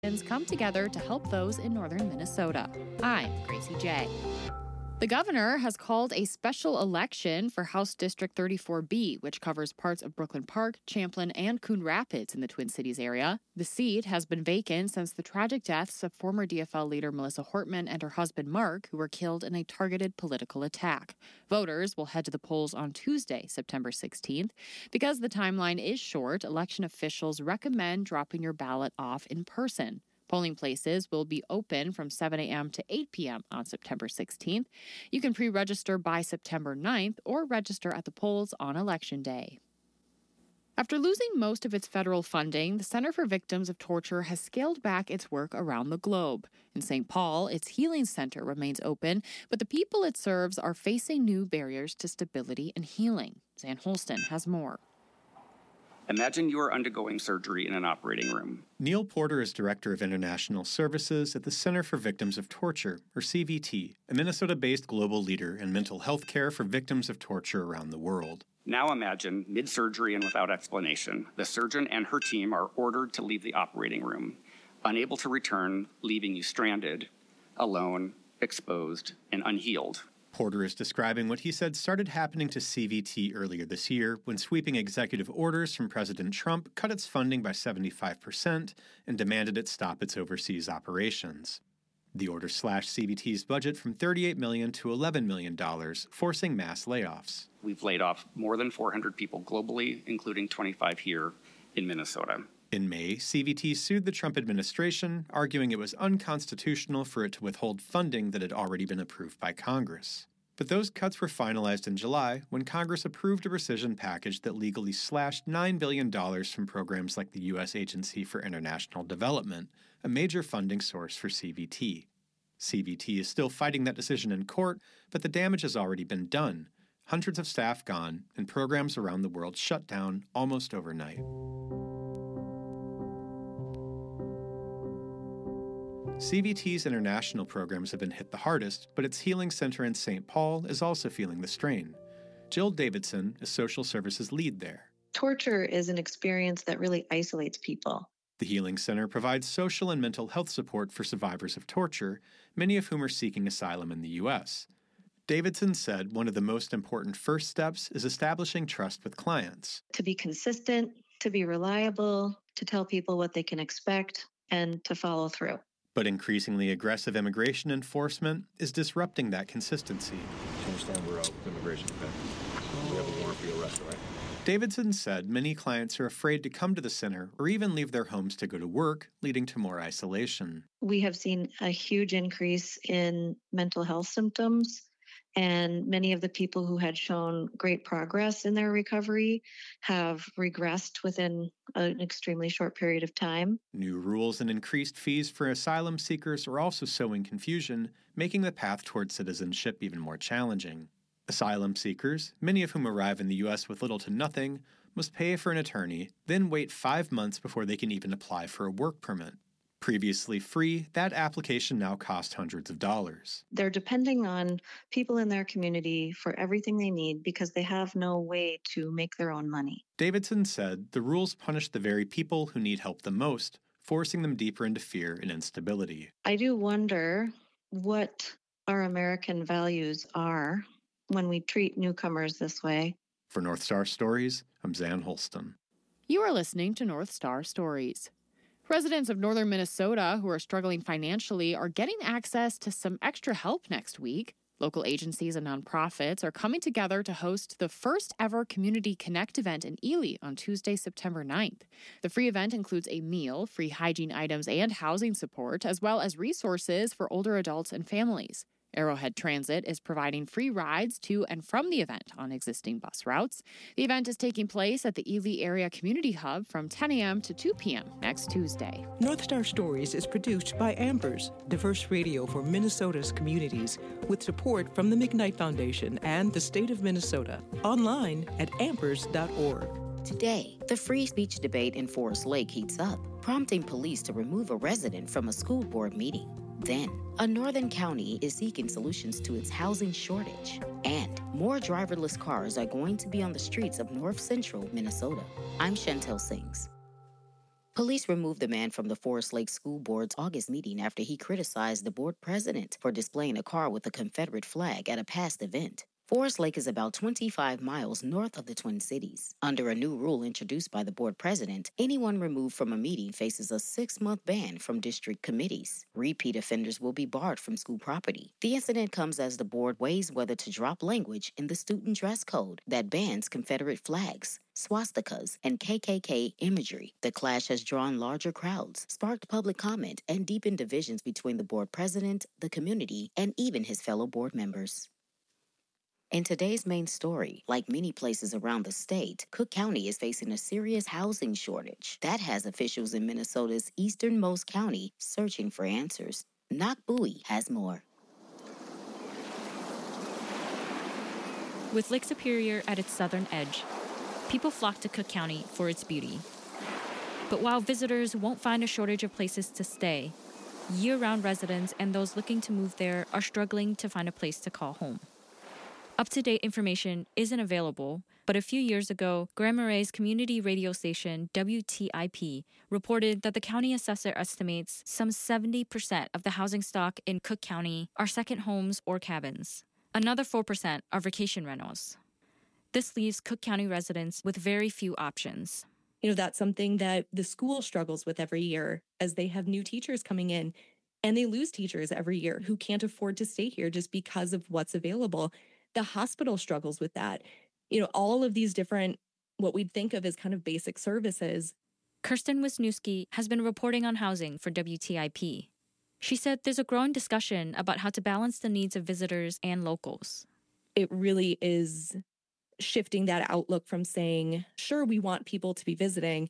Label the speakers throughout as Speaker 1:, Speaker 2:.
Speaker 1: come together to help those in northern Minnesota. I'm Gracie J. The governor has called a special election for House District 34B, which covers parts of Brooklyn Park, Champlin, and Coon Rapids in the Twin Cities area. The seat has been vacant since the tragic deaths of former DFL leader Melissa Hortman and her husband Mark, who were killed in a targeted political attack. Voters will head to the polls on Tuesday, September 16th. Because the timeline is short, election officials recommend dropping your ballot off in person. Polling places will be open from 7 a.m. to 8 p.m. on September 16th. You can pre-register by September 9th or register at the polls on Election Day. After losing most of its federal funding, the Center for Victims of Torture has scaled back its work around the globe. In St. Paul, its healing center remains open, but the people it serves are facing new barriers to stability and healing. Zan Holston has more.
Speaker 2: Imagine you are undergoing surgery in an operating room.
Speaker 3: Neil Porter is Director of International Services at the Center for Victims of Torture, or CVT, a Minnesota-based global leader in mental health care for victims of torture around the world.
Speaker 2: Now imagine, mid-surgery and without explanation, the surgeon and her team are ordered to leave the operating room, unable to return, leaving you stranded, alone, exposed, and unhealed.
Speaker 3: Porter is describing what he said started happening to CVT earlier this year when sweeping executive orders from President Trump cut its funding by 75% and demanded it stop its overseas operations. The order slashed CVT's budget from $38 million to $11 million, forcing mass layoffs.
Speaker 2: We've laid off more than 400 people globally, including 25 here in Minnesota.
Speaker 3: In May, CVT sued the Trump administration, arguing it was unconstitutional for it to withhold funding that had already been approved by Congress. But those cuts were finalized in July when Congress approved a rescission package that legally slashed $9 billion from programs like the U.S. Agency for International Development, a major funding source for CVT. CVT is still fighting that decision in court, but the damage has already been done. Hundreds of staff gone, and programs around the world shut down almost overnight. CVT's international programs have been hit the hardest, but its healing center in St. Paul is also feeling the strain. Jill Davidson is social services lead there.
Speaker 4: Torture is an experience that really isolates people.
Speaker 3: The healing center provides social and mental health support for survivors of torture, many of whom are seeking asylum in the U.S. Davidson said one of the most important first steps is establishing trust with clients.
Speaker 4: To be consistent, to be reliable, to tell people what they can expect, and to follow through.
Speaker 3: But increasingly aggressive immigration enforcement is disrupting that consistency.
Speaker 5: You understand we're out immigration, okay? We have a warrant for your arrest, right?
Speaker 3: Davidson said many clients are afraid to come to the center or even leave their homes to go to work, leading to more isolation.
Speaker 4: We have seen a huge increase in mental health symptoms, and many of the people who had shown great progress in their recovery have regressed within an extremely short period of time.
Speaker 3: New rules and increased fees for asylum seekers are also sowing confusion, making the path toward citizenship even more challenging. Asylum seekers, many of whom arrive in the U.S. with little to nothing, must pay for an attorney, then wait 5 months before they can even apply for a work permit. Previously free, that application now costs hundreds of dollars.
Speaker 4: They're depending on people in their community for everything they need because they have no way to make their own money.
Speaker 3: Davidson said the rules punish the very people who need help the most, forcing them deeper into fear and instability.
Speaker 4: I do wonder what our American values are when we treat newcomers this way.
Speaker 3: For North Star Stories, I'm Zan Holston.
Speaker 1: You are listening to North Star Stories. Residents of northern Minnesota who are struggling financially are getting access to some extra help next week. Local agencies and nonprofits are coming together to host the first ever Community Connect event in Ely on Tuesday, September 9th. The free event includes a meal, free hygiene items, and housing support, as well as resources for older adults and families. Arrowhead Transit is providing free rides to and from the event on existing bus routes. The event is taking place at the Ely Area Community Hub from 10 a.m. to 2 p.m. next Tuesday.
Speaker 6: North Star Stories is produced by Ambers, diverse radio for Minnesota's communities, with support from the McKnight Foundation and the state of Minnesota. Online at ambers.org.
Speaker 7: Today, the free speech debate in Forest Lake heats up, prompting police to remove a resident from a school board meeting. Then, a northern county is seeking solutions to its housing shortage. And more driverless cars are going to be on the streets of north central Minnesota. I'm Chantel Sings. Police removed the man from the Forest Lake School Board's August meeting after he criticized the board president for displaying a car with a Confederate flag at a past event. Forest Lake is about 25 miles north of the Twin Cities. Under a new rule introduced by the board president, anyone removed from a meeting faces a 6-month ban from district committees. Repeat offenders will be barred from school property. The incident comes as the board weighs whether to drop language in the student dress code that bans Confederate flags, swastikas, and KKK imagery. The clash has drawn larger crowds, sparked public comment, and deepened divisions between the board president, the community, and even his fellow board members. In today's main story, like many places around the state, Cook County is facing a serious housing shortage that has officials in Minnesota's easternmost county searching for answers. Knock Bowie has more.
Speaker 8: With Lake Superior at its southern edge, people flock to Cook County for its beauty. But while visitors won't find a shortage of places to stay, year-round residents and those looking to move there are struggling to find a place to call home. Up-to-date information isn't available, but a few years ago, Grand Marais community radio station WTIP reported that the county assessor estimates some 70% of the housing stock in Cook County are second homes or cabins. Another 4% are vacation rentals. This leaves Cook County residents with very few options.
Speaker 9: That's something that the school struggles with every year as they have new teachers coming in, and they lose teachers every year who can't afford to stay here just because of what's available. The hospital struggles with that. All of these different, what we'd think of as kind of basic services.
Speaker 8: Kirsten Wisniewski has been reporting on housing for WTIP. She said there's a growing discussion about how to balance the needs of visitors and locals.
Speaker 9: It really is shifting that outlook from saying, sure, we want people to be visiting,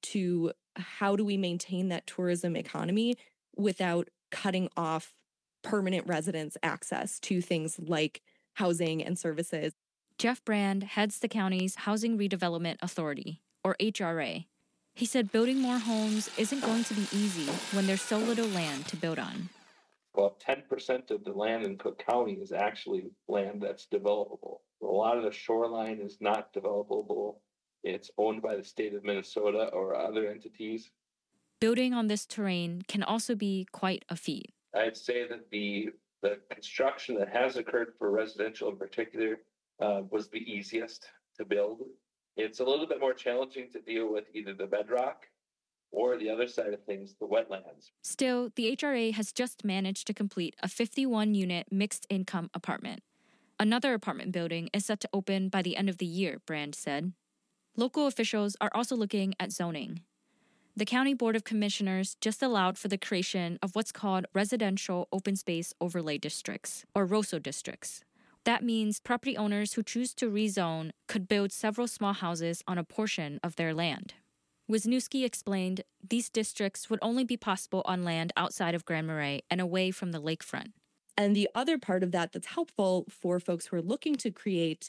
Speaker 9: to how do we maintain that tourism economy without cutting off permanent residents' access to things like housing and services.
Speaker 8: Jeff Brand heads the county's Housing Redevelopment Authority, or HRA. He said building more homes isn't going to be easy when there's so little land to build on.
Speaker 10: About 10% of the land in Cook County is actually land that's developable. A lot of the shoreline is not developable. It's owned by the state of Minnesota or other entities.
Speaker 8: Building on this terrain can also be quite a feat.
Speaker 10: I'd say that the construction that has occurred for residential in particular was the easiest to build. It's a little bit more challenging to deal with either the bedrock or the other side of things, the wetlands.
Speaker 8: Still, the HRA has just managed to complete a 51-unit mixed-income apartment. Another apartment building is set to open by the end of the year, Brand said. Local officials are also looking at zoning. The County Board of Commissioners just allowed for the creation of what's called Residential Open Space Overlay Districts, or ROSO districts. That means property owners who choose to rezone could build several small houses on a portion of their land. Wisniewski explained these districts would only be possible on land outside of Grand Marais and away from the lakefront.
Speaker 9: And the other part of that that's helpful for folks who are looking to create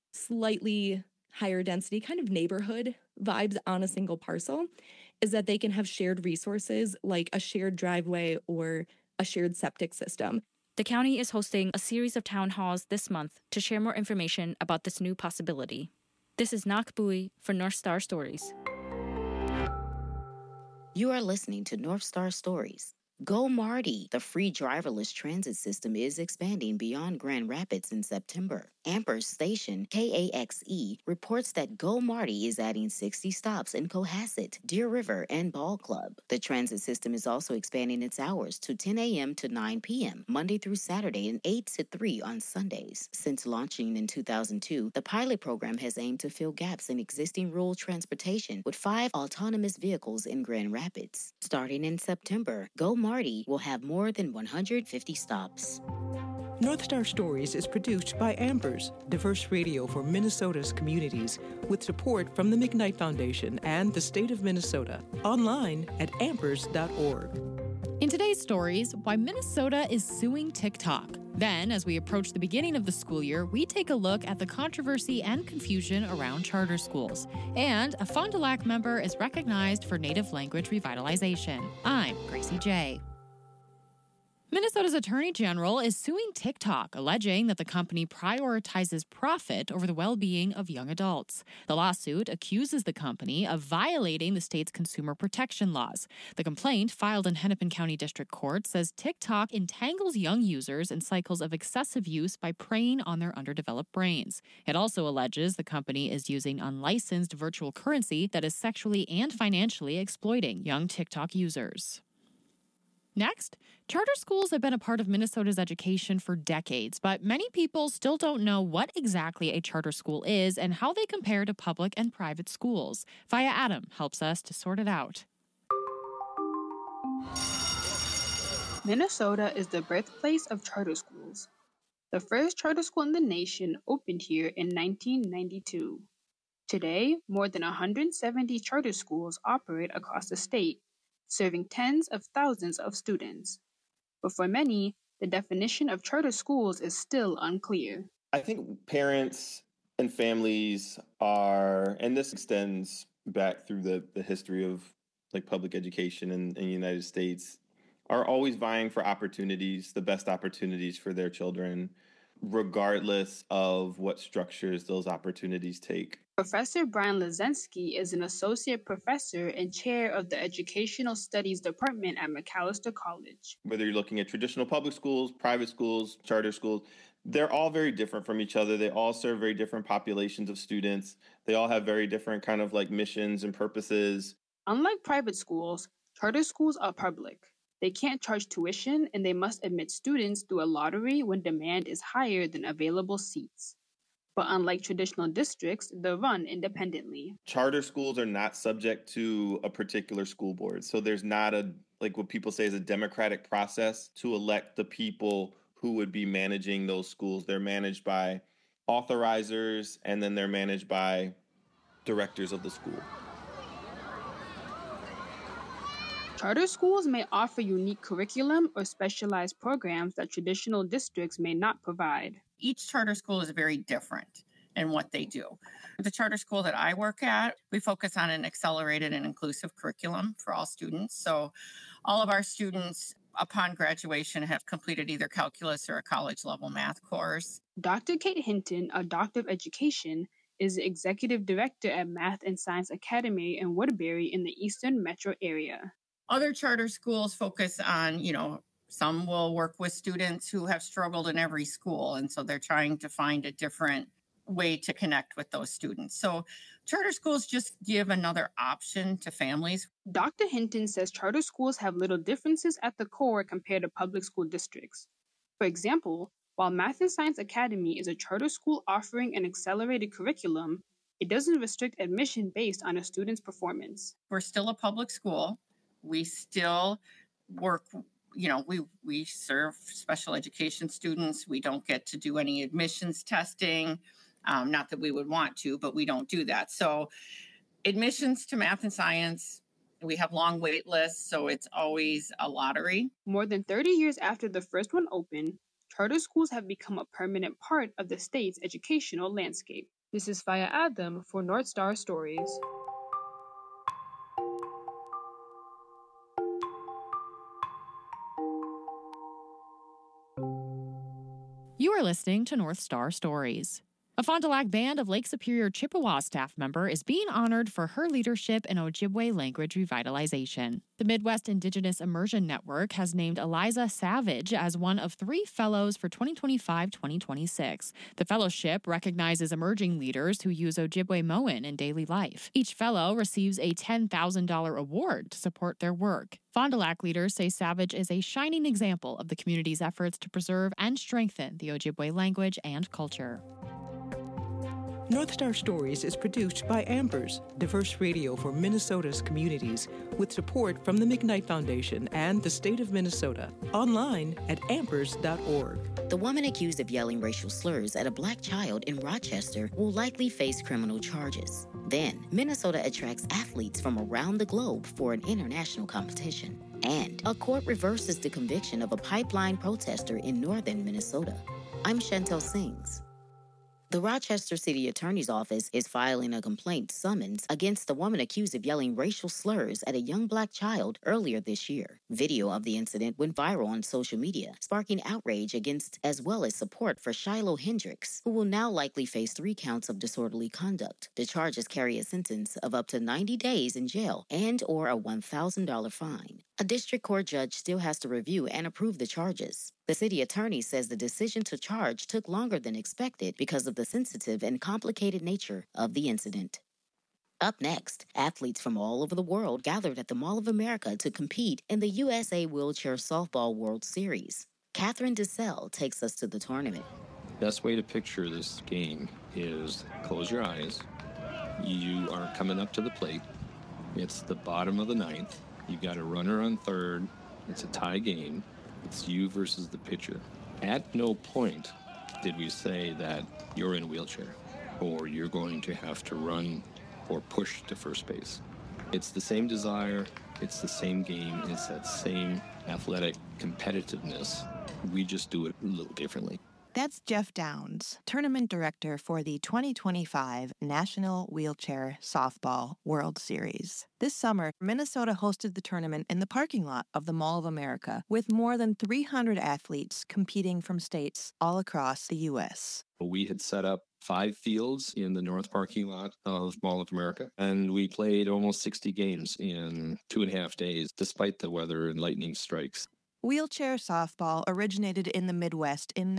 Speaker 9: slightly higher density kind of neighborhood vibes on a single parcel is that they can have shared resources like a shared driveway or a shared septic system.
Speaker 8: The county is hosting a series of town halls this month to share more information about this new possibility. This is Knock Bowie for North Star Stories.
Speaker 7: You are listening to North Star Stories. Go Marty! The free driverless transit system is expanding beyond Grand Rapids in September. Amper's station, KAXE, reports that Go Marty is adding 60 stops in Cohasset, Deer River, and Ball Club. The transit system is also expanding its hours to 10 a.m. to 9 p.m., Monday through Saturday, and 8 to 3 on Sundays. Since launching in 2002, the pilot program has aimed to fill gaps in existing rural transportation with 5 autonomous vehicles in Grand Rapids. Starting in September, Go Marty will have more than 150 stops.
Speaker 6: North Star Stories is produced by Ambers, diverse radio for Minnesota's communities, with support from the McKnight Foundation and the state of Minnesota. Online at ambers.org.
Speaker 1: In today's stories, why Minnesota is suing TikTok. Then, as we approach the beginning of the school year, we take a look at the controversy and confusion around charter schools. And a Fond du Lac member is recognized for native language revitalization. I'm Gracie J. Minnesota's Attorney General is suing TikTok, alleging that the company prioritizes profit over the well-being of young adults. The lawsuit accuses the company of violating the state's consumer protection laws. The complaint, filed in Hennepin County District Court, says TikTok entangles young users in cycles of excessive use by preying on their underdeveloped brains. It also alleges the company is using unlicensed virtual currency that is sexually and financially exploiting young TikTok users. Next, charter schools have been a part of Minnesota's education for decades, but many people still don't know what exactly a charter school is and how they compare to public and private schools. Faya Adam helps us to sort it out.
Speaker 11: Minnesota is the birthplace of charter schools. The first charter school in the nation opened here in 1992. Today, more than 170 charter schools operate across the state, serving tens of thousands of students. But for many, the definition of charter schools is still unclear.
Speaker 5: I think parents and families are, and this extends back through the history of like public education in the United States, are always vying for opportunities, the best opportunities for their children, regardless of what structures those opportunities take.
Speaker 11: Professor Brian Lazensky is an associate professor and chair of the Educational Studies Department at Macalester College.
Speaker 5: Whether you're looking at traditional public schools, private schools, charter schools, they're all very different from each other. They all serve very different populations of students. They all have very different kind of like missions and purposes.
Speaker 11: Unlike private schools, charter schools are public. They can't charge tuition, and they must admit students through a lottery when demand is higher than available seats. But unlike traditional districts, they're run independently.
Speaker 5: Charter schools are not subject to a particular school board. So there's not like what people say is a democratic process to elect the people who would be managing those schools. They're managed by authorizers, and then they're managed by directors of the school.
Speaker 11: Charter schools may offer unique curriculum or specialized programs that traditional districts may not provide.
Speaker 12: Each charter school is very different in what they do. The charter school that I work at, we focus on an accelerated and inclusive curriculum for all students. So all of our students, upon graduation, have completed either calculus or a college-level math course.
Speaker 11: Dr. Kate Hinton, a doctor of education, is the executive director at Math and Science Academy in Woodbury in the Eastern Metro area.
Speaker 12: Other charter schools focus on, some will work with students who have struggled in every school, and so they're trying to find a different way to connect with those students. So charter schools just give another option to families.
Speaker 11: Dr. Hinton says charter schools have little differences at the core compared to public school districts. For example, while Math and Science Academy is a charter school offering an accelerated curriculum, it doesn't restrict admission based on a student's performance.
Speaker 12: We're still a public school. We still work, we serve special education students. We don't get to do any admissions testing. Not that we would want to, but we don't do that. So admissions to math and science, we have long wait lists, so it's always a lottery.
Speaker 11: More than 30 years after the first one opened, charter schools have become a permanent part of the state's educational landscape. This is Faya Adam for North Star Stories.
Speaker 1: You are listening to North Star Stories. A Fond du Lac Band of Lake Superior Chippewa staff member is being honored for her leadership in Ojibwe language revitalization. The Midwest Indigenous Immersion Network has named Eliza Savage as one of 3 fellows for 2025-2026. The fellowship recognizes emerging leaders who use Ojibwe-Moan in daily life. Each fellow receives a $10,000 award to support their work. Fond du Lac leaders say Savage is a shining example of the community's efforts to preserve and strengthen the Ojibwe language and culture.
Speaker 6: North Star Stories is produced by Ambers, diverse radio for Minnesota's communities, with support from the McKnight Foundation and the state of Minnesota. Online at ambers.org.
Speaker 7: The woman accused of yelling racial slurs at a black child in Rochester will likely face criminal charges. Then, Minnesota attracts athletes from around the globe for an international competition. And a court reverses the conviction of a pipeline protester in northern Minnesota. I'm Chantel Sings. The Rochester City Attorney's Office is filing a complaint summons against a woman accused of yelling racial slurs at a young black child earlier this year. Video of the incident went viral on social media, sparking outrage against as well as support for Shiloh Hendricks, who will now likely face 3 counts of disorderly conduct. The charges carry a sentence of up to 90 days in jail and or a $1,000 fine. A district court judge still has to review and approve the charges. The city attorney says the decision to charge took longer than expected because of the sensitive and complicated nature of the incident. Up next, athletes from all over the world gathered at the Mall of America to compete in the USA Wheelchair Softball World Series. Catherine DeSalle takes us to the tournament.
Speaker 13: Best way to picture this game is close your eyes. You are coming up to the plate. It's the bottom of the 9th. You've got a runner on third. It's a tie game. It's you versus the pitcher. At no point did we say that you're in a wheelchair or you're going to have to run or push to first base. It's the same desire. It's the same game. It's that same athletic competitiveness. We just do it a little differently.
Speaker 14: That's Jeff Downs, tournament director for the 2025 National Wheelchair Softball World Series. This summer, Minnesota hosted the tournament in the parking lot of the Mall of America, with more than 300 athletes competing from states all across the U.S.
Speaker 13: We had set up 5 fields in the north parking lot of Mall of America, and we played almost 60 games in 2.5 days, despite the weather and lightning strikes.
Speaker 14: Wheelchair softball originated in the Midwest in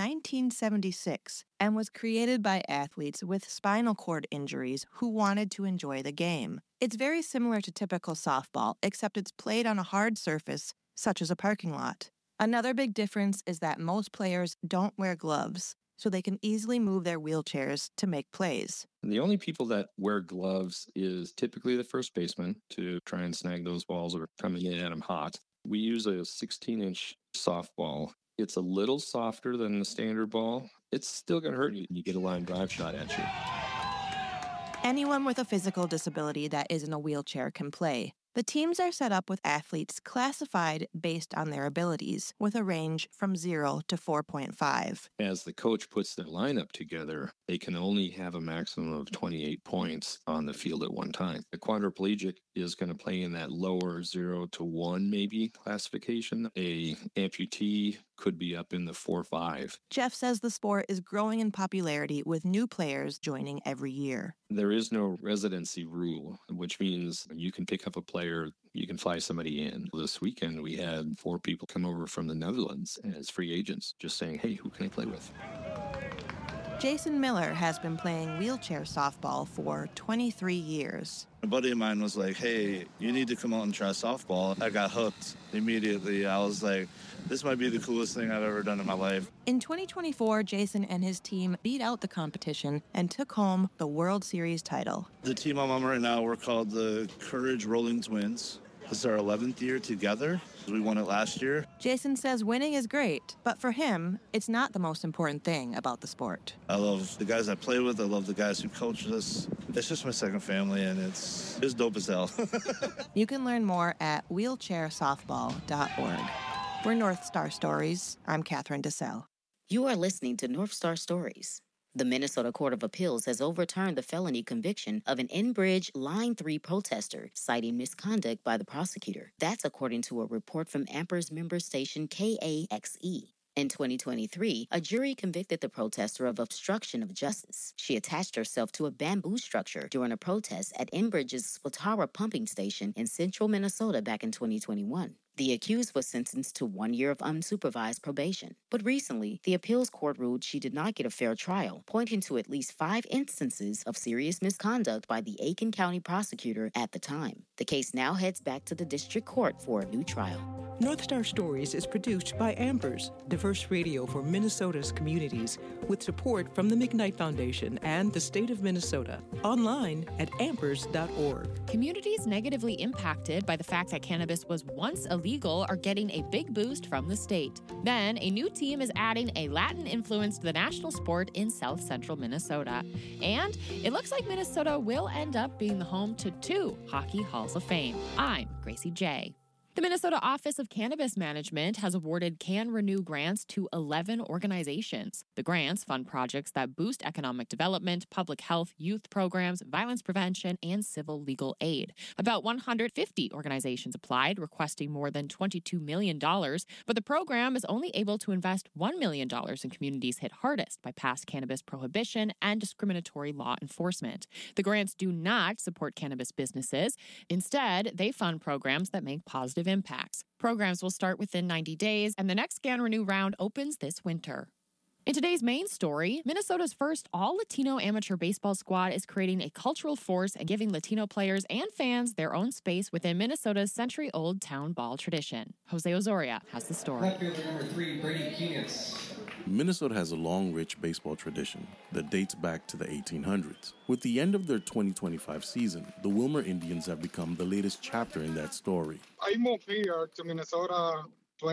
Speaker 14: 1976 and was created by athletes with spinal cord injuries who wanted to enjoy the game. It's very similar to typical softball, except it's played on a hard surface, such as a parking lot. Another big difference is that most players don't wear gloves, so they can easily move their wheelchairs to make plays.
Speaker 13: The only people that wear gloves is typically the first baseman to try and snag those balls that are coming in at them hot. We use a 16-inch softball. It's a little softer than the standard ball. It's still going to hurt you. You get a line drive shot at you.
Speaker 14: Anyone with a physical disability that isn't a wheelchair can play. The teams are set up with athletes classified based on their abilities, with a range from 0 to 4.5.
Speaker 13: As the coach puts their lineup together, they can only have a maximum of 28 points on the field at one time. The quadriplegic is going to play in that lower 0 to 1 maybe classification. A amputee could be up in the 4-5.
Speaker 14: Jeff says the sport is growing in popularity with new players joining every year.
Speaker 13: There is no residency rule, which means you can pick up a player, you can fly somebody in. This weekend, we had 4 people come over from the Netherlands as free agents, just saying, hey, who can I play with?
Speaker 14: Jason Miller has been playing wheelchair softball for 23 years.
Speaker 15: A buddy of mine was like, hey, you need to come out and try softball. I got hooked immediately. I was like, this might be the coolest thing I've ever done in my life.
Speaker 14: In 2024, Jason and his team beat out the competition and took home the World Series title.
Speaker 15: The team I'm on right now, we're called the Courage Rolling Twins. This is our 11th year together. We won it last year.
Speaker 14: Jason says winning is great, but for him, it's not the most important thing about the sport.
Speaker 15: I love the guys I play with. I love the guys who coach us. It's just my second family, and it's dope as hell.
Speaker 14: You can learn more at wheelchairsoftball.org. We're North Star Stories. I'm Catherine DeSalle.
Speaker 7: You are listening to North Star Stories. The Minnesota Court of Appeals has overturned the felony conviction of an Enbridge Line 3 protester, citing misconduct by the prosecutor. That's according to a report from Amper's member station KAXE. In 2023, a jury convicted the protester of obstruction of justice. She attached herself to a bamboo structure during a protest at Enbridge's Swatara pumping station in central Minnesota back in 2021. The accused was sentenced to 1 year of unsupervised probation. But recently, the appeals court ruled she did not get a fair trial, pointing to at least 5 instances of serious misconduct by the Aiken County prosecutor at the time. The case now heads back to the district court for a new trial.
Speaker 6: North Star Stories is produced by Ambers, diverse radio for Minnesota's communities, with support from the McKnight Foundation and the state of Minnesota. Online at ambers.org.
Speaker 1: Communities negatively impacted by the fact that cannabis was once illegal are getting a big boost from the state. Then, a new team is adding a Latin influence to the national sport in south central Minnesota. And it looks like Minnesota will end up being the home to 2 Hockey Halls of Fame. I'm Gracie J. The Minnesota Office of Cannabis Management has awarded CanRenew grants to 11 organizations. The grants fund projects that boost economic development, public health, youth programs, violence prevention, and civil legal aid. About 150 organizations applied, requesting more than $22 million, but the program is only able to invest $1 million in communities hit hardest by past cannabis prohibition and discriminatory law enforcement. The grants do not support cannabis businesses. Instead, they fund programs that make positive impacts. Programs will start within 90 days, and the next CanRenew round opens this winter. In today's main story, Minnesota's first all-Latino amateur baseball squad is creating a cultural force and giving Latino players and fans their own space within Minnesota's century-old town ball tradition. Jose Osoria has the story.
Speaker 16: Left fielder number 3, Brady Keenitz.
Speaker 17: Minnesota has a long, rich baseball tradition that dates back to the 1800s. With the end of their 2025 season, the Wilmer Indians have become the latest chapter in that story.
Speaker 18: I moved here to Minnesota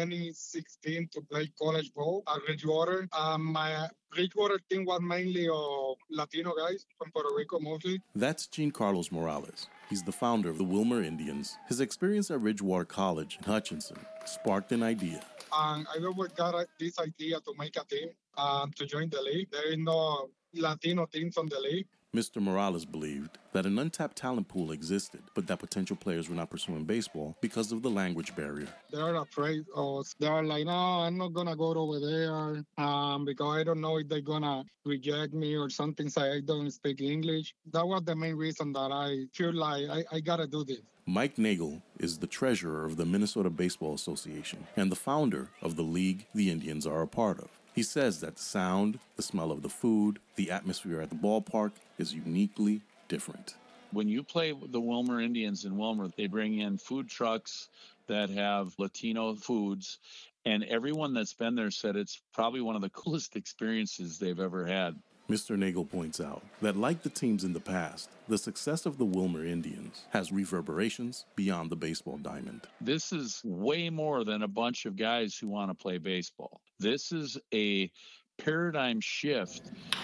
Speaker 18: 2016 to play college ball at Ridgewater. My Ridgewater team was mainly Latino guys from Puerto Rico mostly.
Speaker 17: That's Jean Carlos Morales. He's the founder of the Wilmer Indians. His experience at Ridgewater College in Hutchinson sparked an idea.
Speaker 18: I always got this idea to make a team to join the league. There is no Latino teams on the league.
Speaker 17: Mr. Morales believed that an untapped talent pool existed, but that potential players were not pursuing baseball because of the language barrier.
Speaker 18: They're afraid, or they're like, no, I'm not going to go over there because I don't know if they're going to reject me or something, so I don't speak English. That was the main reason that I feel like I got to do this.
Speaker 17: Mike Nagel is the treasurer of the Minnesota Baseball Association and the founder of the league the Indians are a part of. He says that the sound, the smell of the food, the atmosphere at the ballpark is uniquely different.
Speaker 19: When you play the Wilmer Indians in Wilmer, they bring in food trucks that have Latino foods, and everyone that's been there said it's probably one of the coolest experiences they've ever had.
Speaker 17: Mr. Nagel points out that like the teams in the past, the success of the Wilmer Indians has reverberations beyond the baseball diamond.
Speaker 19: This is way more than a bunch of guys who want to play baseball. This is a paradigm shift.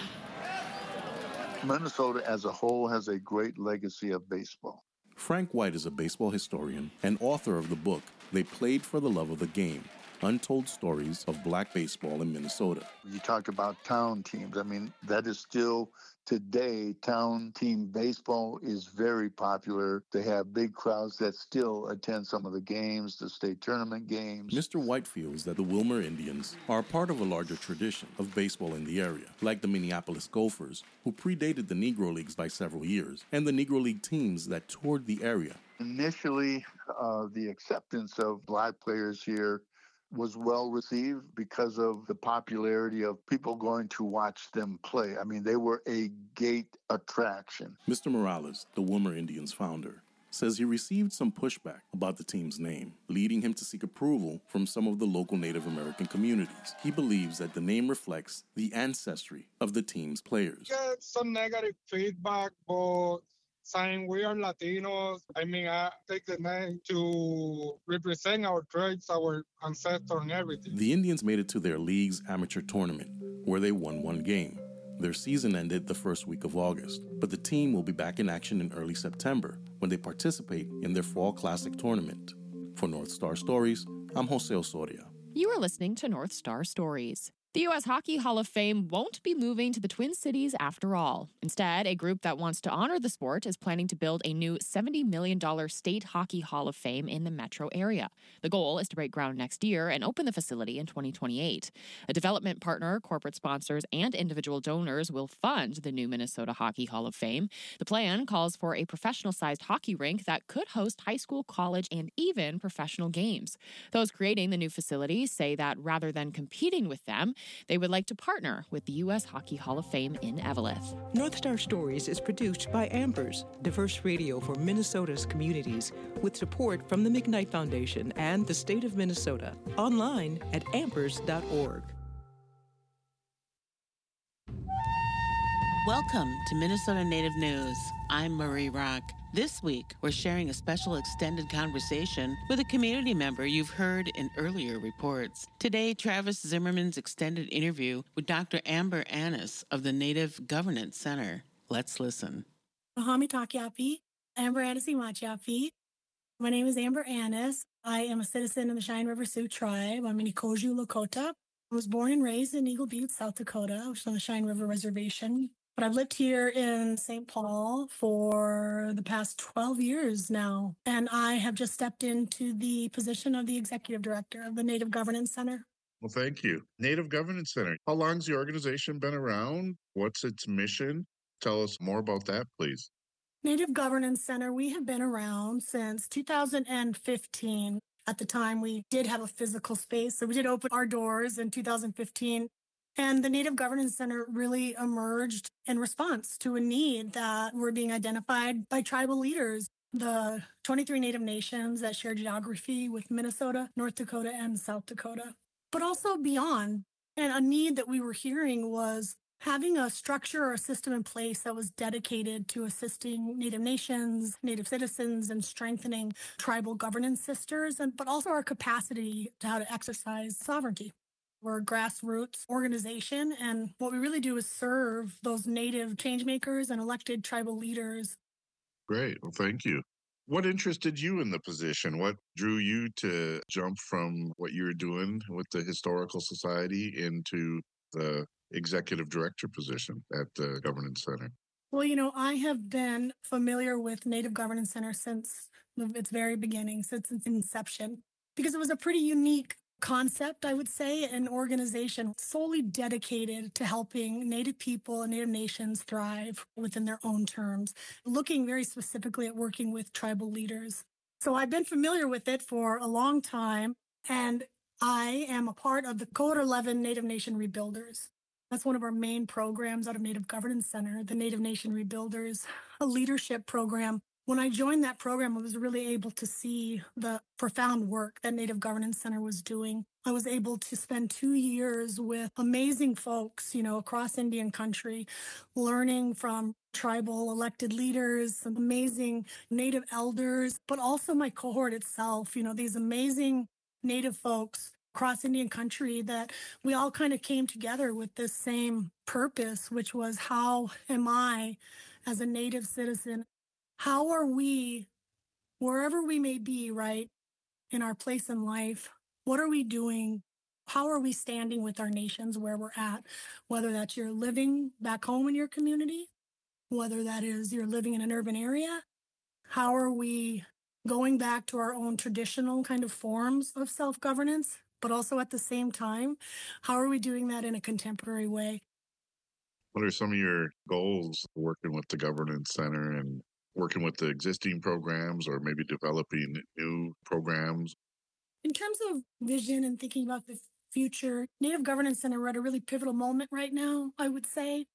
Speaker 20: Minnesota as a whole has a great legacy of baseball.
Speaker 17: Frank White is a baseball historian and author of the book, They Played for the Love of the Game, Untold Stories of Black Baseball in Minnesota.
Speaker 20: You talk about town teams. I mean, that is still today, town team baseball is very popular. They have big crowds that still attend some of the games, the state tournament games.
Speaker 17: Mr. White feels that the Wilmer Indians are part of a larger tradition of baseball in the area, like the Minneapolis Gophers, who predated the Negro Leagues by several years, and the Negro League teams that toured the area.
Speaker 20: Initially, the acceptance of Black players here was well received because of the popularity of people going to watch them play. I mean, they were a gate attraction.
Speaker 17: Mr. Morales, the Wilmer Indians founder, says he received some pushback about the team's name, leading him to seek approval from some of the local Native American communities. He believes that the name reflects the ancestry of the team's players.
Speaker 18: Get some negative feedback, but saying we are Latinos, I mean, I take the name to represent our traits, our ancestors, and everything.
Speaker 17: The Indians made it to their league's amateur tournament, where they won one game. Their season ended the first week of August, but the team will be back in action in early September when they participate in their Fall Classic tournament. For North Star Stories, I'm Jose Osoria.
Speaker 1: You are listening to North Star Stories. The U.S. Hockey Hall of Fame won't be moving to the Twin Cities after all. Instead, a group that wants to honor the sport is planning to build a new $70 million State Hockey Hall of Fame in the metro area. The goal is to break ground next year and open the facility in 2028. A development partner, corporate sponsors, and individual donors will fund the new Minnesota Hockey Hall of Fame. The plan calls for a professional-sized hockey rink that could host high school, college, and even professional games. Those creating the new facility say that rather than competing with them, they would like to partner with the U.S. Hockey Hall of Fame in Eveleth.
Speaker 6: North Star Stories is produced by Ambers, diverse radio for Minnesota's communities, with support from the McKnight Foundation and the state of Minnesota. Online at ambers.org.
Speaker 21: Welcome to Minnesota Native News. I'm Marie Rock. This week, we're sharing a special extended conversation with a community member you've heard in earlier reports. Today, Travis Zimmerman's extended interview with Dr. Amber Annis of the Native Governance Center. Let's listen.
Speaker 22: Mahami Takyapi, Amber Annis Imachiapi. My name is Amber Annis.
Speaker 2: I am a citizen of the Cheyenne River Sioux tribe. I'm an Ikoju Lakota. I was born and raised in Eagle Butte, South Dakota, which is on the Cheyenne River Reservation. But I've lived here in St. Paul for the past 12 years now. And I have just stepped into the position of the executive director of the Native Governance Center.
Speaker 22: Well, thank you. Native Governance Center. How long's the organization been around? What's its mission? Tell us more about that, please.
Speaker 2: Native Governance Center, we have been around since 2015. At the time, we did have a physical space, so we did open our doors in 2015. And the Native Governance Center really emerged in response to a need that were being identified by tribal leaders, the 23 Native nations that share geography with Minnesota, North Dakota, and South Dakota, but also beyond. And a need that we were hearing was having a structure or a system in place that was dedicated to assisting Native nations, Native citizens, and strengthening tribal governance systems, but also our capacity to how to exercise sovereignty. We're a grassroots organization, and what we really do is serve those Native changemakers and elected tribal leaders.
Speaker 22: Great. Well, thank you. What interested you in the position? What drew you to jump from what you were doing with the Historical Society into the executive director position at the Governance Center?
Speaker 2: Well, I have been familiar with Native Governance Center since its very beginning, since its inception, because it was a pretty unique concept, I would say, an organization solely dedicated to helping Native people and Native nations thrive within their own terms, looking very specifically at working with tribal leaders. So I've been familiar with it for a long time, and I am a part of the Cohort 11 Native Nation Rebuilders. That's one of our main programs out of Native Governance Center, the Native Nation Rebuilders, a leadership program. When I joined that program, I was really able to see the profound work that Native Governance Center was doing. I was able to spend 2 years with amazing folks, across Indian country, learning from tribal elected leaders, some amazing Native elders, but also my cohort itself, these amazing Native folks across Indian country that we all kind of came together with this same purpose, which was, how am I, as a Native citizen, how are we, wherever we may be, right, in our place in life, what are we doing? How are we standing with our nations where we're at? Whether that's you're living back home in your community, whether that is you're living in an urban area, how are we going back to our own traditional kind of forms of self-governance, but also at the same time, how are we doing that in a contemporary way?
Speaker 22: What are some of your goals working with the Governance Center and working with the existing programs, or maybe developing new programs?
Speaker 2: In terms of vision and thinking about the future, Native Governance Center, we're at a really pivotal moment right now, I would say.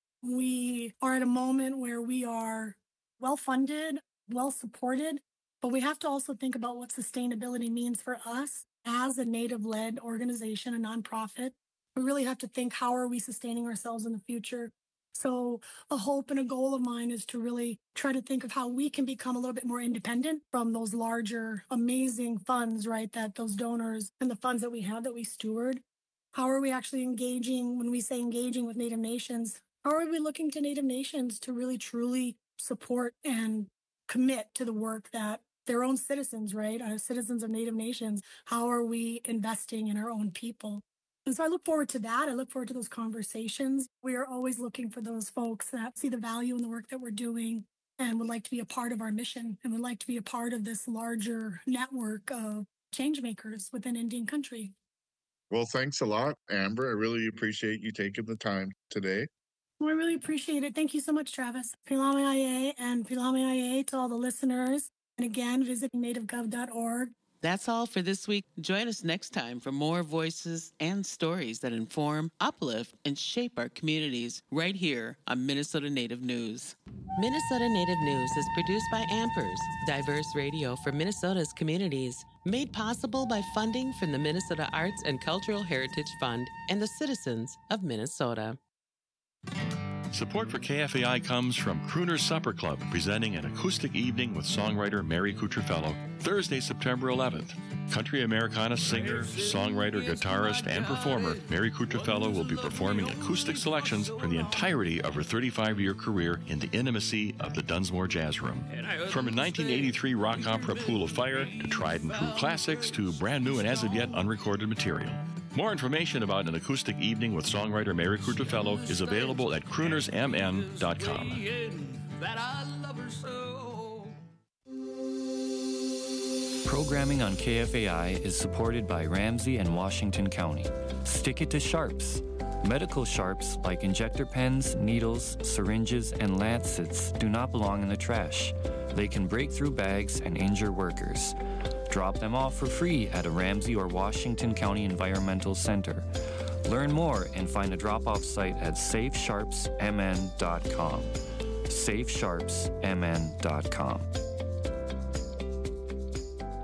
Speaker 2: We are at a moment where we are well-funded, well-supported, but we have to also think about what sustainability means for us as a Native-led organization, a nonprofit. We really have to think, how are we sustaining ourselves in the future? So a hope and a goal of mine is to really try to think of how we can become a little bit more independent from those larger, amazing funds, right, that those donors and the funds that we have that we steward. How are we actually engaging, when we say engaging with Native nations, how are we looking to Native nations to really truly support and commit to the work that their own citizens, right, citizens of Native nations, how are we investing in our own people? And so I look forward to that. I look forward to those conversations. We are always looking for those folks that see the value in the work that we're doing and would like to be a part of our mission and would like to be a part of this larger network of change makers within Indian country.
Speaker 22: Well, thanks a lot, Amber. I really appreciate you taking the time today.
Speaker 2: Well, I really appreciate it. Thank you so much, Travis. Pilamiaye and Pilamiaye to all the listeners. And again, visit nativegov.org.
Speaker 21: That's all for this week. Join us next time for more voices and stories that inform, uplift, and shape our communities right here on Minnesota Native News. Minnesota Native News is produced by Ampers, diverse radio for Minnesota's communities. Made possible by funding from the Minnesota Arts and Cultural Heritage Fund and the citizens of Minnesota.
Speaker 3: Support for KFAI comes from Crooner's Supper Club, presenting an acoustic evening with songwriter Mary Kuchar-Fellow, Thursday, September 11th. Country Americana singer, songwriter, guitarist, and performer Mary Kuchar-Fellow will be performing acoustic selections for the entirety of her 35-year career in the intimacy of the Dunsmore Jazz Room. From a 1983 rock opera Pool of Fire to tried and true classics to brand new and as of yet unrecorded material. More information about an acoustic evening with songwriter Mary Kuchar-Fellow is available at croonersmn.com.
Speaker 4: Programming on KFAI is supported by Ramsey and Washington County. Stick it to sharps. Medical sharps like injector pens, needles, syringes, and lancets do not belong in the trash. They can break through bags and injure workers. Drop them off for free at a Ramsey or Washington County Environmental Center. Learn more and find a drop-off site at safesharpsmn.com. safesharpsmn.com.